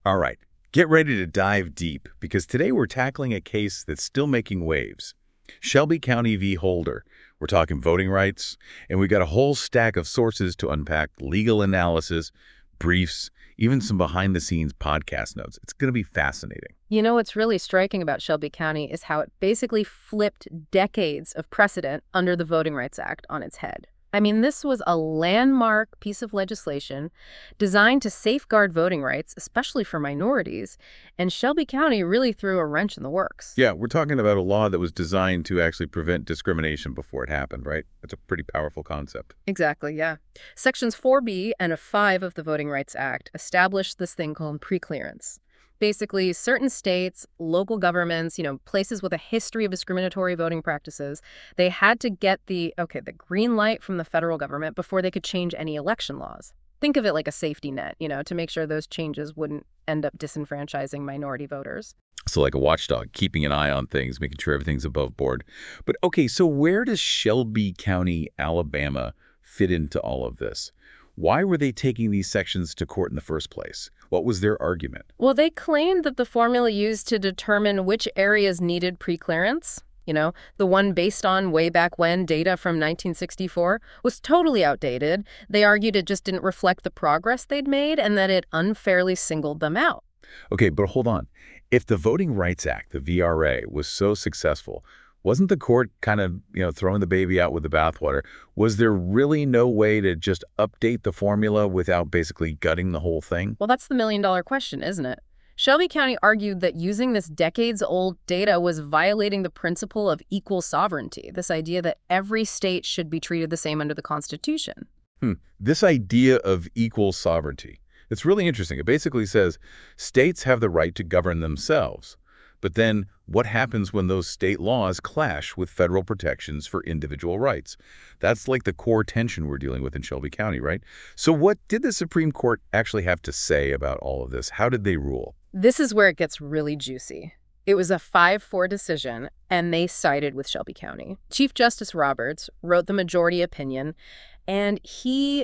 All right, get ready to dive deep because today we're tackling a case that's still making waves. Shelby County v. Holder. We're talking voting rights, and we've got a whole stack of sources to unpack legal analysis, briefs, even some behind-the-scenes podcast notes. It's going to be fascinating. You know what's really striking about Shelby County is how it basically flipped decades of precedent under the Voting Rights Act on its head. I mean, this was a landmark piece of legislation designed to safeguard voting rights, especially for minorities, and Shelby County really threw a wrench in the works. Yeah, we're talking about a law that was designed to actually prevent discrimination before it happened, right? That's a pretty powerful concept. Exactly, yeah. Sections 4B and 5 of the Voting Rights Act established this thing called preclearance. Basically, certain states, local governments, places with a history of discriminatory voting practices, they had to get the green light from the federal government before they could change any election laws. Think of it like a safety net, to make sure those changes wouldn't end up disenfranchising minority voters. So like a watchdog, keeping an eye on things, making sure everything's above board. But okay, so where does Shelby County, Alabama fit into all of this? Why were they taking these sections to court in the first place? What was their argument? Well, they claimed that the formula used to determine which areas needed preclearance, the one based on way back when data from 1964, was totally outdated. They argued it just didn't reflect the progress they'd made and that it unfairly singled them out. Okay, but hold on. If the Voting Rights Act, the VRA, was so successful, wasn't the court kind of, throwing the baby out with the bathwater? Was there really no way to just update the formula without basically gutting the whole thing? Well, that's the million-dollar question, isn't it? Shelby County argued that using this decades-old data was violating the principle of equal sovereignty, this idea that every state should be treated the same under the Constitution. This idea of equal sovereignty, it's really interesting. It basically says states have the right to govern themselves. But then what happens when those state laws clash with federal protections for individual rights? That's like the core tension we're dealing with in Shelby County, right? So what did the Supreme Court actually have to say about all of this? How did they rule? This is where it gets really juicy. It was a 5-4 decision, and they sided with Shelby County. Chief Justice Roberts wrote the majority opinion, and he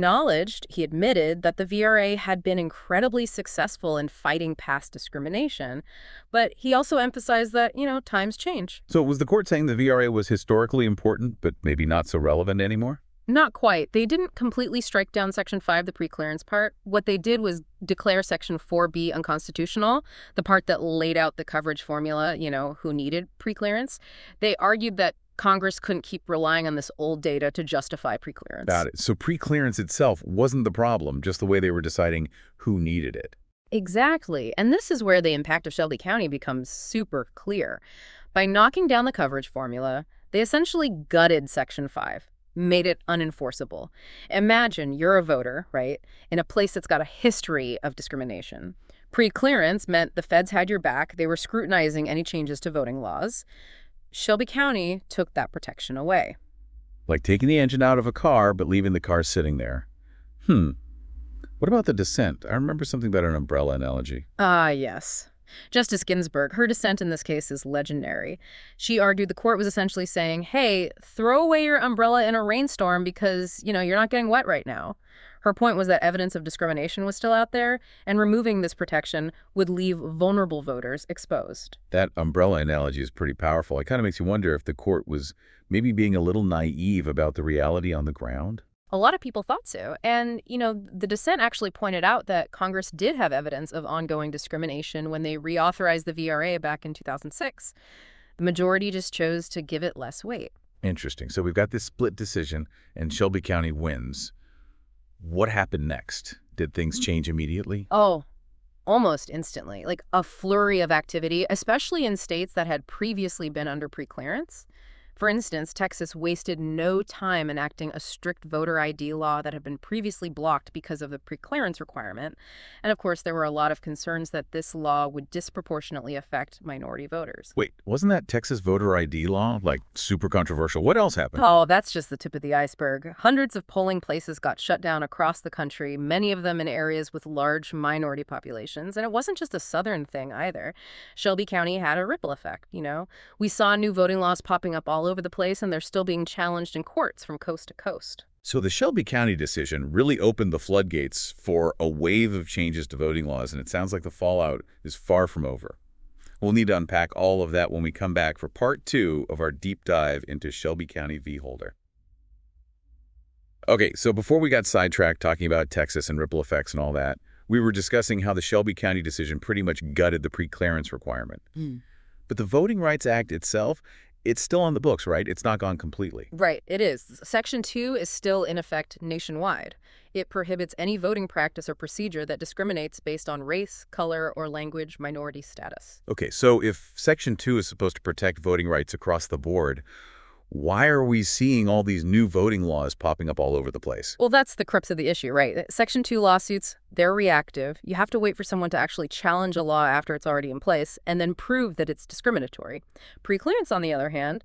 admitted that the VRA had been incredibly successful in fighting past discrimination. But he also emphasized that, times change. So was the court saying the VRA was historically important, but maybe not so relevant anymore? Not quite. They didn't completely strike down Section 5, the preclearance part. What they did was declare Section 4B unconstitutional, the part that laid out the coverage formula, who needed preclearance. They argued that Congress couldn't keep relying on this old data to justify preclearance. Got it. So preclearance itself wasn't the problem, just the way they were deciding who needed it. Exactly. And this is where the impact of Shelby County becomes super clear. By knocking down the coverage formula, they essentially gutted Section 5. Made it unenforceable. Imagine you're a voter, right, in a place that's got a history of discrimination. Preclearance meant the feds had your back. They were scrutinizing any changes to voting laws. Shelby County took that protection away. Like taking the engine out of a car, but leaving the car sitting there. What about the dissent? I remember something about an umbrella analogy. Yes. Justice Ginsburg, her dissent in this case is legendary. She argued the court was essentially saying, hey, throw away your umbrella in a rainstorm because, you're not getting wet right now. Her point was that evidence of discrimination was still out there, and removing this protection would leave vulnerable voters exposed. That umbrella analogy is pretty powerful. It kind of makes you wonder if the court was maybe being a little naive about the reality on the ground. A lot of people thought so. And, the dissent actually pointed out that Congress did have evidence of ongoing discrimination when they reauthorized the VRA back in 2006. The majority just chose to give it less weight. Interesting. So we've got this split decision, and Shelby County wins. What happened next? Did things change immediately? Oh, almost instantly. Like a flurry of activity, especially in states that had previously been under preclearance. For instance, Texas wasted no time enacting a strict voter ID law that had been previously blocked because of the preclearance requirement. And of course, there were a lot of concerns that this law would disproportionately affect minority voters. Wait, wasn't that Texas voter ID law, super controversial? What else happened? Oh, that's just the tip of the iceberg. Hundreds of polling places got shut down across the country, many of them in areas with large minority populations. And it wasn't just a southern thing either. Shelby County had a ripple effect, We saw new voting laws popping up all over the place, and they're still being challenged in courts from coast to coast. So the Shelby County decision really opened the floodgates for a wave of changes to voting laws, and it sounds like the fallout is far from over. We'll need to unpack all of that when we come back for part 2 of our deep dive into Shelby County v. Holder. Okay, so before we got sidetracked talking about Texas and ripple effects and all that, we were discussing how the Shelby County decision pretty much gutted the pre-clearance requirement. But the Voting Rights Act itself, it's still on the books, right? It's not gone completely. Right, it is. Section 2 is still in effect nationwide. It prohibits any voting practice or procedure that discriminates based on race, color, or language minority status. Okay, so if Section 2 is supposed to protect voting rights across the board, why are we seeing all these new voting laws popping up all over the place? Well, that's the crux of the issue, right? Section 2 lawsuits, they're reactive. You have to wait for someone to actually challenge a law after it's already in place and then prove that it's discriminatory. Preclearance, on the other hand,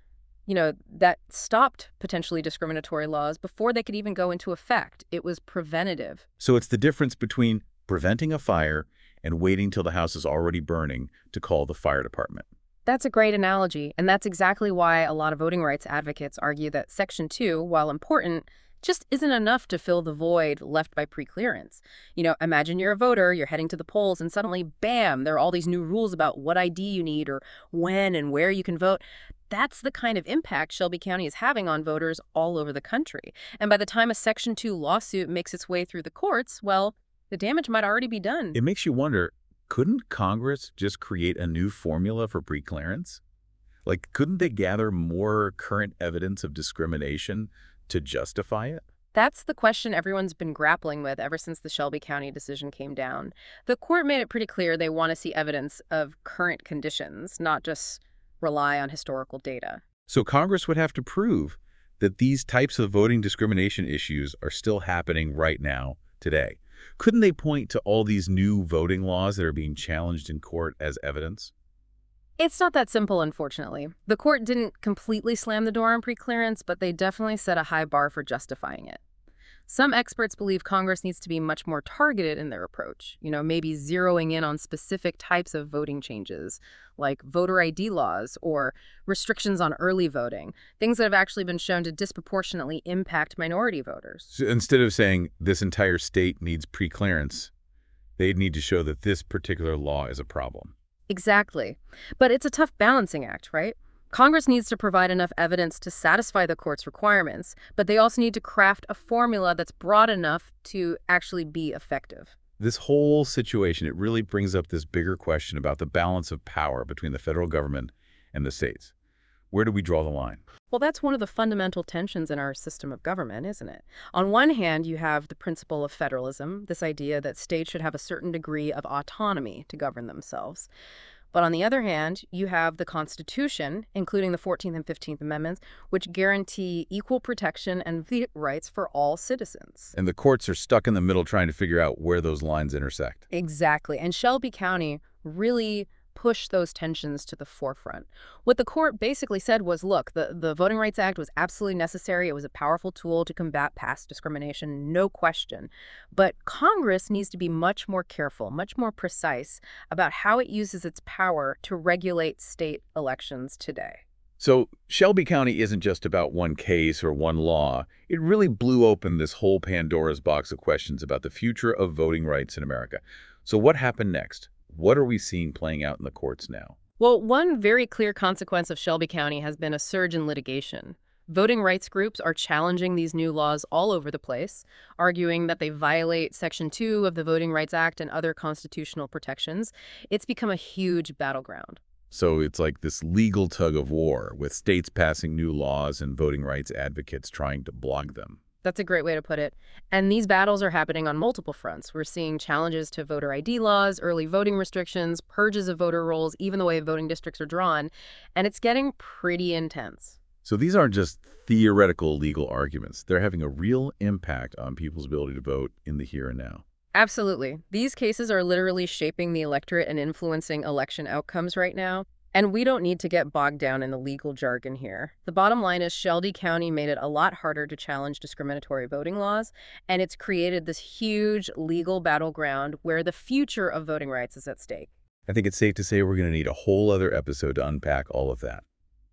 that stopped potentially discriminatory laws before they could even go into effect. It was preventative. So it's the difference between preventing a fire and waiting till the house is already burning to call the fire department. That's a great analogy, and that's exactly why a lot of voting rights advocates argue that Section 2, while important, just isn't enough to fill the void left by preclearance. Imagine you're a voter, you're heading to the polls, and suddenly, bam, there are all these new rules about what ID you need or when and where you can vote. That's the kind of impact Shelby County is having on voters all over the country. And by the time a Section 2 lawsuit makes its way through the courts, well, the damage might already be done. It makes you wonder, couldn't Congress just create a new formula for preclearance? Like, couldn't they gather more current evidence of discrimination to justify it? That's the question everyone's been grappling with ever since the Shelby County decision came down. The court made it pretty clear they want to see evidence of current conditions, not just rely on historical data. So Congress would have to prove that these types of voting discrimination issues are still happening right now, today. Couldn't they point to all these new voting laws that are being challenged in court as evidence? It's not that simple, unfortunately. The court didn't completely slam the door on preclearance, but they definitely set a high bar for justifying it. Some experts believe Congress needs to be much more targeted in their approach, maybe zeroing in on specific types of voting changes, like voter ID laws or restrictions on early voting, things that have actually been shown to disproportionately impact minority voters. So instead of saying this entire state needs preclearance, they'd need to show that this particular law is a problem. Exactly. But it's a tough balancing act, right? Congress needs to provide enough evidence to satisfy the court's requirements, but they also need to craft a formula that's broad enough to actually be effective. This whole situation, it really brings up this bigger question about the balance of power between the federal government and the states. Where do we draw the line? Well, that's one of the fundamental tensions in our system of government, isn't it? On one hand, you have the principle of federalism, this idea that states should have a certain degree of autonomy to govern themselves. But on the other hand, you have the Constitution, including the 14th and 15th Amendments, which guarantee equal protection and rights for all citizens. And the courts are stuck in the middle trying to figure out where those lines intersect. Exactly. And Shelby County really pushed those tensions to the forefront. What the court basically said was, look, the Voting Rights Act was absolutely necessary. It was a powerful tool to combat past discrimination, no question. But Congress needs to be much more careful, much more precise about how it uses its power to regulate state elections today. So Shelby County isn't just about one case or one law. It really blew open this whole Pandora's box of questions about the future of voting rights in America. So what happened next? What are we seeing playing out in the courts now? Well, one very clear consequence of Shelby County has been a surge in litigation. Voting rights groups are challenging these new laws all over the place, arguing that they violate Section 2 of the Voting Rights Act and other constitutional protections. It's become a huge battleground. So it's like this legal tug of war with states passing new laws and voting rights advocates trying to block them. That's a great way to put it. And these battles are happening on multiple fronts. We're seeing challenges to voter ID laws, early voting restrictions, purges of voter rolls, even the way voting districts are drawn. And it's getting pretty intense. So these aren't just theoretical legal arguments. They're having a real impact on people's ability to vote in the here and now. Absolutely. These cases are literally shaping the electorate and influencing election outcomes right now. And we don't need to get bogged down in the legal jargon here. The bottom line is Shelby County made it a lot harder to challenge discriminatory voting laws, and it's created this huge legal battleground where the future of voting rights is at stake. I think it's safe to say we're going to need a whole other episode to unpack all of that.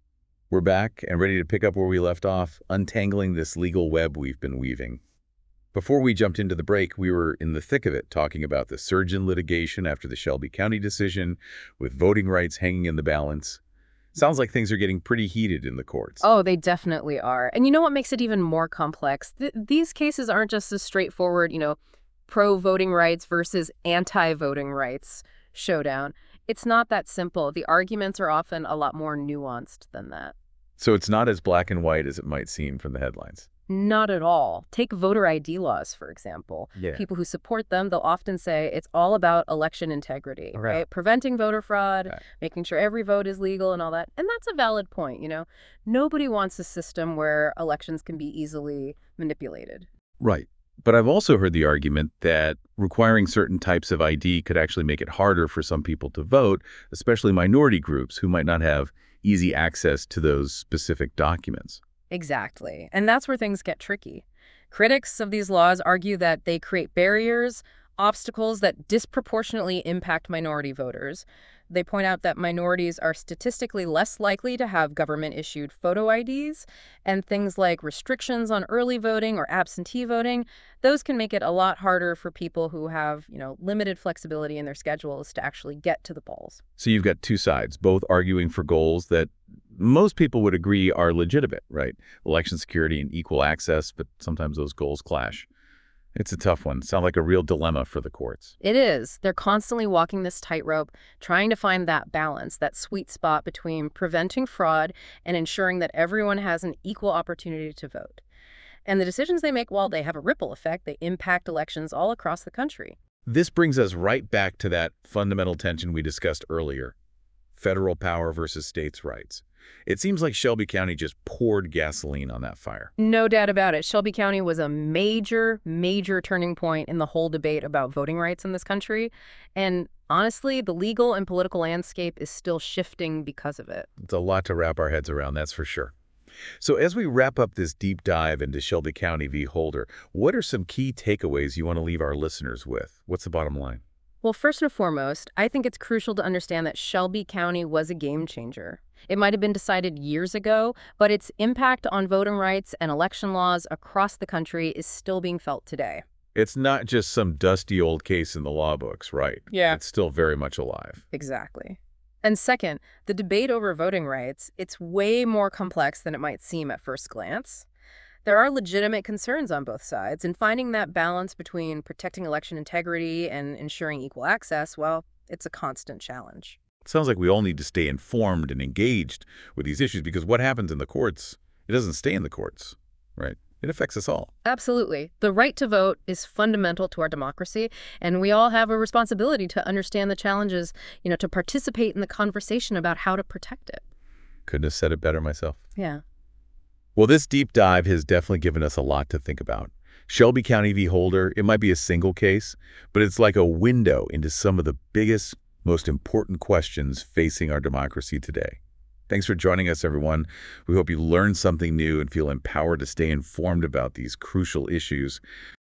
We're back and ready to pick up where we left off, untangling this legal web we've been weaving. Before we jumped into the break, we were in the thick of it, talking about the surge in litigation after the Shelby County decision, with voting rights hanging in the balance. Sounds like things are getting pretty heated in the courts. Oh, they definitely are. And you know what makes it even more complex? These cases aren't just a straightforward, pro-voting rights versus anti-voting rights showdown. It's not that simple. The arguments are often a lot more nuanced than that. So it's not as black and white as it might seem from the headlines. Not at all. Take voter ID laws, for example. Yeah. People who support them, they'll often say it's all about election integrity, right? Preventing voter fraud, Right. making sure every vote is legal and all that. And that's a valid point. Nobody wants a system where elections can be easily manipulated. Right. But I've also heard the argument that requiring certain types of ID could actually make it harder for some people to vote, especially minority groups who might not have easy access to those specific documents. Exactly. And that's where things get tricky. Critics of these laws argue that they create barriers, obstacles that disproportionately impact minority voters. They point out that minorities are statistically less likely to have government-issued photo IDs, and things like restrictions on early voting or absentee voting, those can make it a lot harder for people who have, limited flexibility in their schedules to actually get to the polls. So you've got two sides, both arguing for goals that most people would agree are legitimate, right? Election security and equal access, but sometimes those goals clash. It's a tough one. Sounds like a real dilemma for the courts. It is. They're constantly walking this tightrope, trying to find that balance, that sweet spot between preventing fraud and ensuring that everyone has an equal opportunity to vote. And the decisions they make, while they have a ripple effect, they impact elections all across the country. This brings us right back to that fundamental tension we discussed earlier, federal power versus states' rights. It seems like Shelby County just poured gasoline on that fire. No doubt about it. Shelby County was a major, major turning point in the whole debate about voting rights in this country. And honestly, the legal and political landscape is still shifting because of it. It's a lot to wrap our heads around, that's for sure. So as we wrap up this deep dive into Shelby County v. Holder, what are some key takeaways you want to leave our listeners with? What's the bottom line? Well, first and foremost, I think it's crucial to understand that Shelby County was a game changer. It might have been decided years ago, but its impact on voting rights and election laws across the country is still being felt today. It's not just some dusty old case in the law books, right? Yeah. It's still very much alive. Exactly. And second, the debate over voting rights, it's way more complex than it might seem at first glance. There are legitimate concerns on both sides, and finding that balance between protecting election integrity and ensuring equal access, well, it's a constant challenge. It sounds like we all need to stay informed and engaged with these issues because what happens in the courts, it doesn't stay in the courts, right? It affects us all. Absolutely. The right to vote is fundamental to our democracy, and we all have a responsibility to understand the challenges, to participate in the conversation about how to protect it. Couldn't have said it better myself. Yeah. Well, this deep dive has definitely given us a lot to think about. Shelby County v. Holder, it might be a single case, but it's like a window into some of the biggest, most important questions facing our democracy today. Thanks for joining us, everyone. We hope you learned something new and feel empowered to stay informed about these crucial issues.